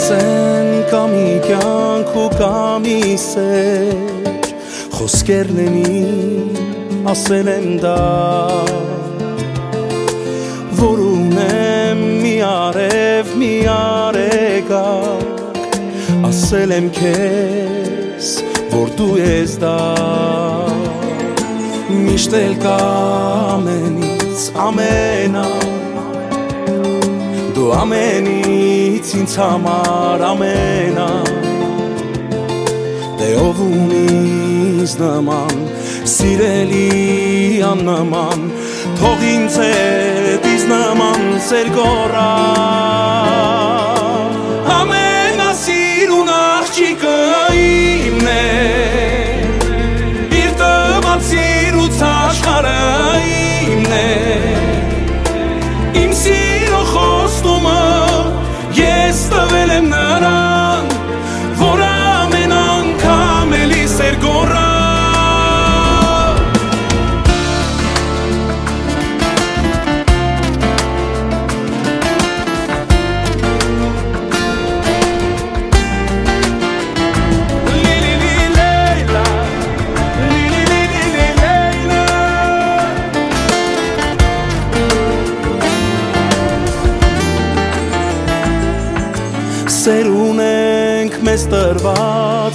ասեն կամի կյանք ու կամի սեր խոսքերնենի ասել եմ դա որ ունեմ մի արև մի արեգակ ասել եմ քեզ որ դու ես դա միշտ էլ կա ամենից ամենա դու ամենից ինձ համար ամենա դե ով ունիս նման սիրելի աննման թող ինձ հետ իս նման սեր գոռա ամենասիրուն աղջիկը իմն է իր տված սիրուց աշխարհը իմն է իմ սիրո խոստումը ես տվել եմ նրան որ ամեն անգամ էլի սեր գոռա Սեր ունենք մեզ տրված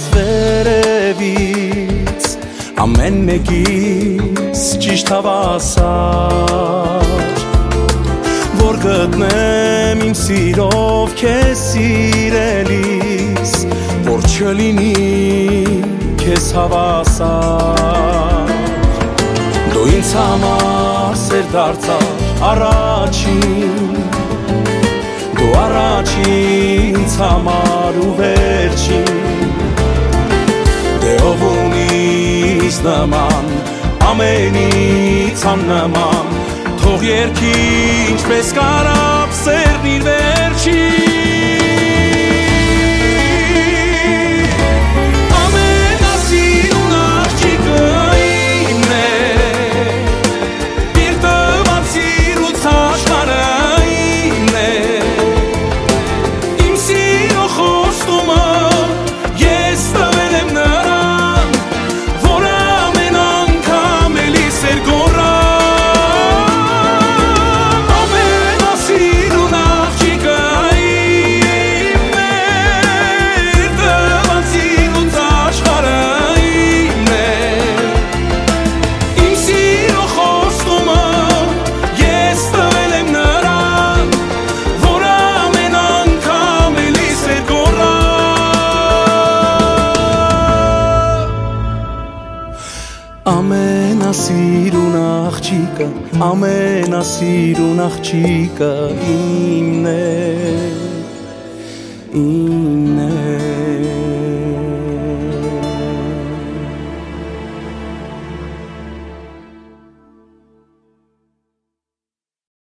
վերևից ամեն մեկից ճիշտ հավասար որ գտնեմ իմ սիրով քեզ սիրելիս որ չլինի քեզ հավասար դու ինձ համար սեր դարձար առաջին դու առաջին համար ու վերջին դե ով ունիս նման ամենից աննման թող երկի ինչպես կարապ սերն իր վերջին ամենասիրուն աղջիկը իմն է իր տված սիրուց աշխարհը ամենասիրուն աղջիկը իմն է